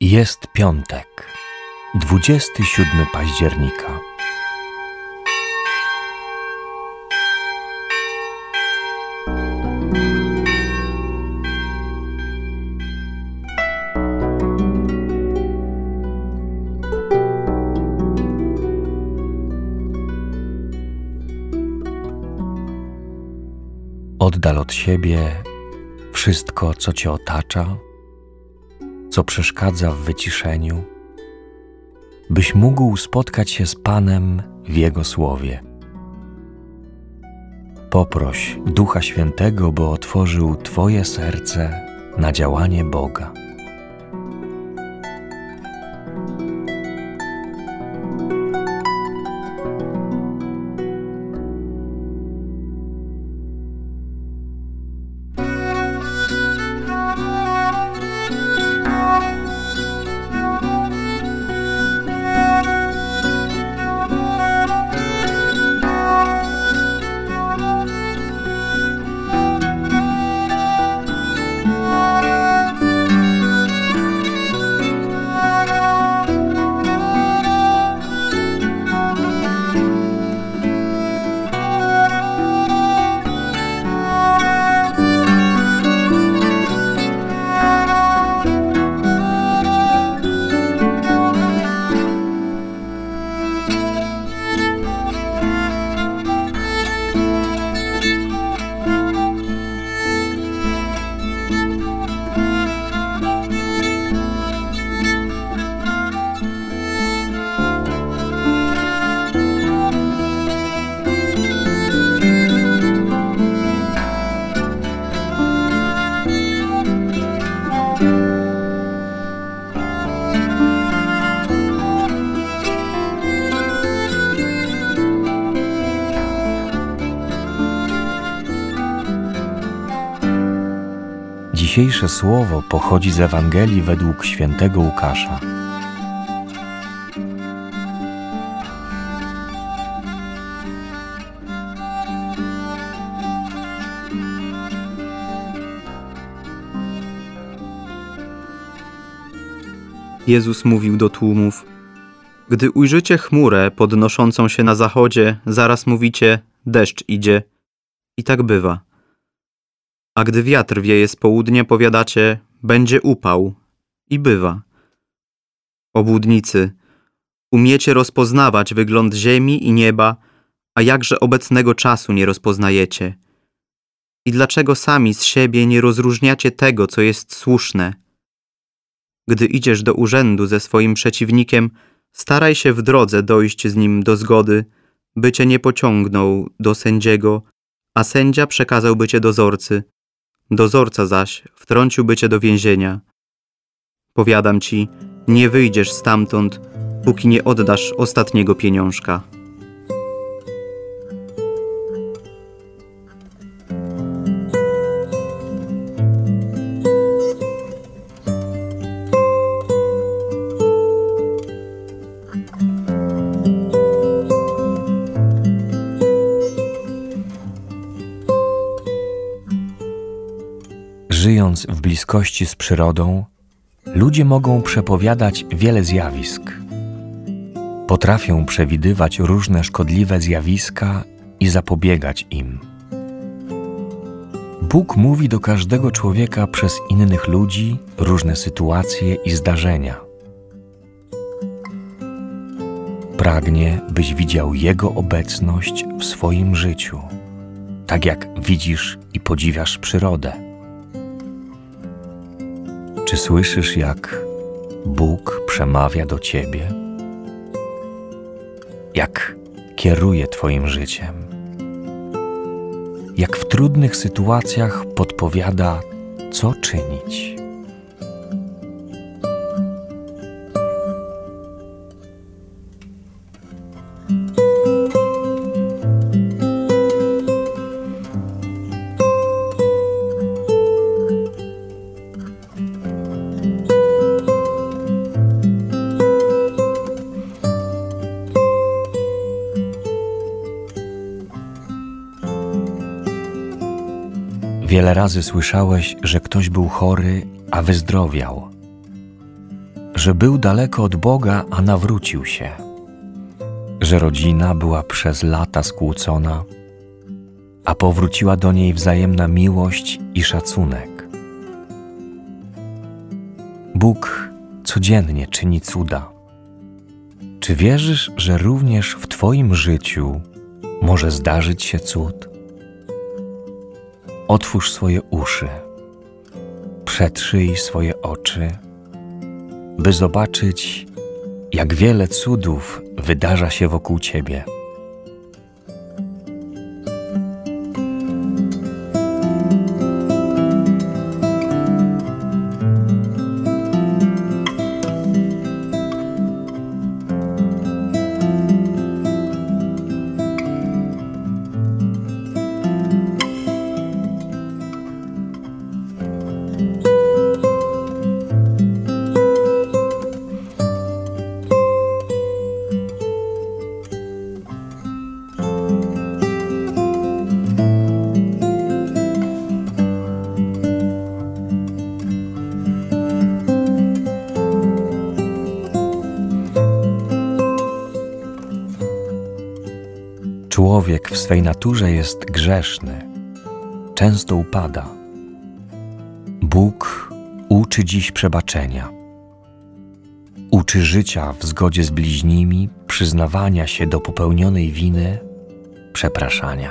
Jest piątek, 27 października. Oddal od siebie wszystko, co cię otacza, co przeszkadza w wyciszeniu, byś mógł spotkać się z Panem w Jego Słowie. Poproś Ducha Świętego, by otworzył twoje serce na działanie Boga. Dzisiejsze słowo pochodzi z Ewangelii według świętego Łukasza. Jezus mówił do tłumów: gdy ujrzycie chmurę podnoszącą się na zachodzie, zaraz mówicie: deszcz idzie. I tak bywa. A gdy wiatr wieje z południa, powiadacie: będzie upał. I bywa. Obłudnicy, umiecie rozpoznawać wygląd ziemi i nieba, a jakże obecnego czasu nie rozpoznajecie? I dlaczego sami z siebie nie rozróżniacie tego, co jest słuszne? Gdy idziesz do urzędu ze swoim przeciwnikiem, staraj się w drodze dojść z nim do zgody, by cię nie pociągnął do sędziego, a sędzia przekazałby cię dozorcy. Dozorca zaś wtrąciłby cię do więzienia. Powiadam ci, nie wyjdziesz stamtąd, póki nie oddasz ostatniego pieniążka. Żyjąc w bliskości z przyrodą, ludzie mogą przepowiadać wiele zjawisk. Potrafią przewidywać różne szkodliwe zjawiska i zapobiegać im. Bóg mówi do każdego człowieka przez innych ludzi, różne sytuacje i zdarzenia. Pragnie, byś widział Jego obecność w swoim życiu, tak jak widzisz i podziwiasz przyrodę. Czy słyszysz, jak Bóg przemawia do ciebie? Jak kieruje twoim życiem? Jak w trudnych sytuacjach podpowiada, co czynić? Wiele razy słyszałeś, że ktoś był chory, a wyzdrowiał, że był daleko od Boga, a nawrócił się, że rodzina była przez lata skłócona, a powróciła do niej wzajemna miłość i szacunek. Bóg codziennie czyni cuda. Czy wierzysz, że również w Twoim życiu może zdarzyć się cud? Otwórz swoje uszy, przetrzyj swoje oczy, by zobaczyć, jak wiele cudów wydarza się wokół Ciebie. Człowiek w swej naturze jest grzeszny, często upada. Bóg uczy dziś przebaczenia. Uczy życia w zgodzie z bliźnimi, przyznawania się do popełnionej winy, przepraszania.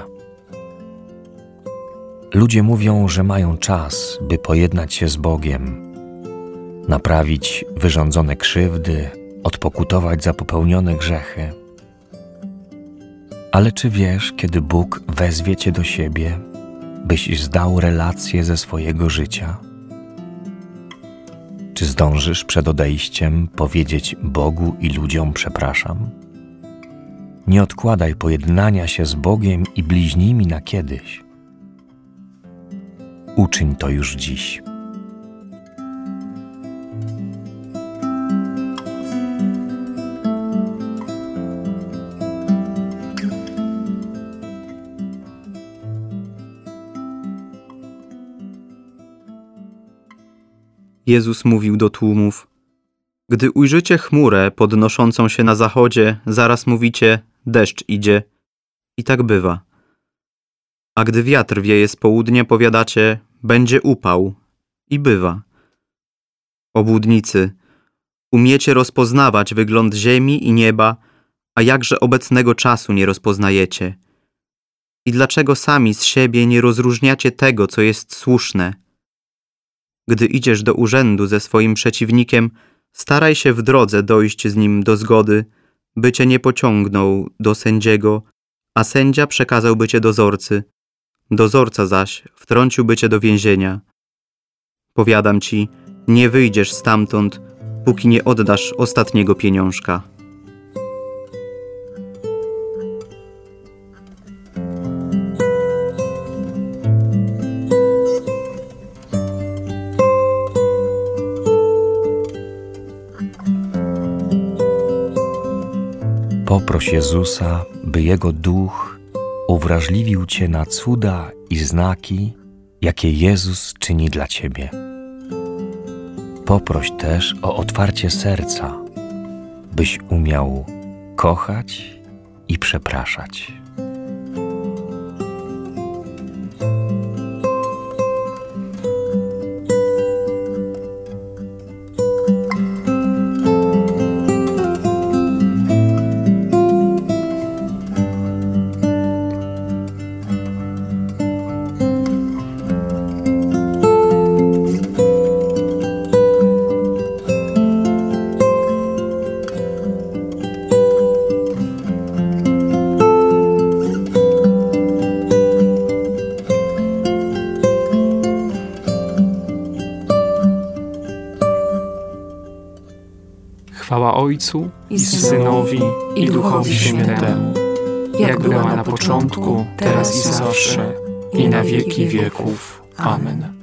Ludzie mówią, że mają czas, by pojednać się z Bogiem, naprawić wyrządzone krzywdy, odpokutować za popełnione grzechy. Ale czy wiesz, kiedy Bóg wezwie Cię do siebie, byś zdał relację ze swojego życia? Czy zdążysz przed odejściem powiedzieć Bogu i ludziom przepraszam? Nie odkładaj pojednania się z Bogiem i bliźnimi na kiedyś. Uczyń to już dziś. Jezus mówił do tłumów: gdy ujrzycie chmurę podnoszącą się na zachodzie, zaraz mówicie: deszcz idzie. I tak bywa. A gdy wiatr wieje z południa, powiadacie: będzie upał. I bywa. Obłudnicy, umiecie rozpoznawać wygląd ziemi i nieba, a jakże obecnego czasu nie rozpoznajecie? I dlaczego sami z siebie nie rozróżniacie tego, co jest słuszne? Gdy idziesz do urzędu ze swoim przeciwnikiem, staraj się w drodze dojść z nim do zgody, by cię nie pociągnął do sędziego, a sędzia przekazałby cię dozorcy. Dozorca zaś wtrąciłby cię do więzienia. Powiadam ci, nie wyjdziesz stamtąd, póki nie oddasz ostatniego pieniążka. Poproś Jezusa, by Jego Duch uwrażliwił Cię na cuda i znaki, jakie Jezus czyni dla Ciebie. Poproś też o otwarcie serca, byś umiał kochać i przepraszać. Chwała Ojcu i Synowi i Duchowi Świętemu, jak była na początku, teraz i zawsze, i na wieki wieków. Amen.